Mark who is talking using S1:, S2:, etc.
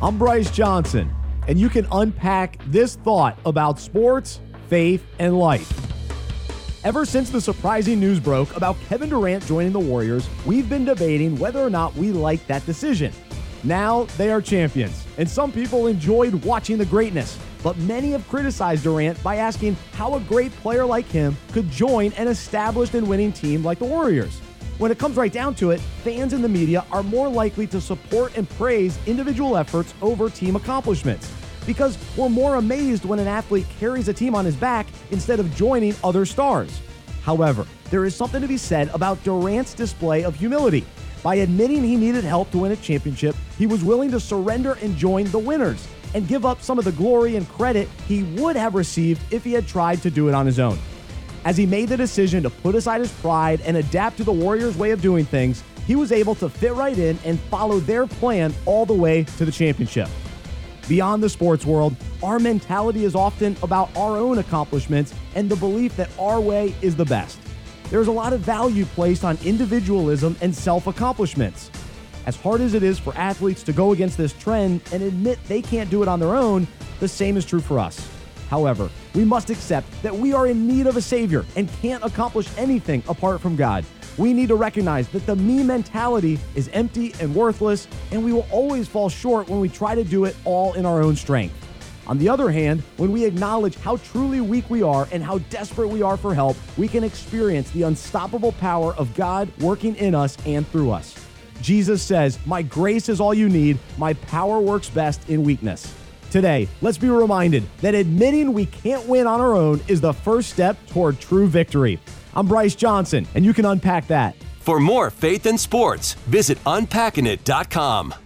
S1: I'm Bryce Johnson, and you can unpack this thought about sports, faith, and life. Ever since the surprising news broke about Kevin Durant joining the Warriors, we've been debating whether or not we like that decision. Now they are champions, and some people enjoyed watching the greatness, but many have criticized Durant by asking how a great player like him could join an established and winning team like the Warriors. When it comes right down to it, fans and the media are more likely to support and praise individual efforts over team accomplishments, because we're more amazed when an athlete carries a team on his back instead of joining other stars. However, there is something to be said about Durant's display of humility. By admitting he needed help to win a championship, he was willing to surrender and join the winners, and give up some of the glory and credit he would have received if he had tried to do it on his own. As he made the decision to put aside his pride and adapt to the Warriors' way of doing things, he was able to fit right in and follow their plan all the way to the championship. Beyond the sports world, our mentality is often about our own accomplishments and the belief that our way is the best. There's a lot of value placed on individualism and self-accomplishments. As hard as it is for athletes to go against this trend and admit they can't do it on their own, the same is true for us. However, we must accept that we are in need of a Savior and can't accomplish anything apart from God. We need to recognize that the me mentality is empty and worthless, and we will always fall short when we try to do it all in our own strength. On the other hand, when we acknowledge how truly weak we are and how desperate we are for help, we can experience the unstoppable power of God working in us and through us. Jesus says, "My grace is all you need. My power works best in weakness." Today, let's be reminded that admitting we can't win on our own is the first step toward true victory. I'm Bryce Johnson, and you can unpack that.
S2: For more faith and sports, visit unpackingit.com.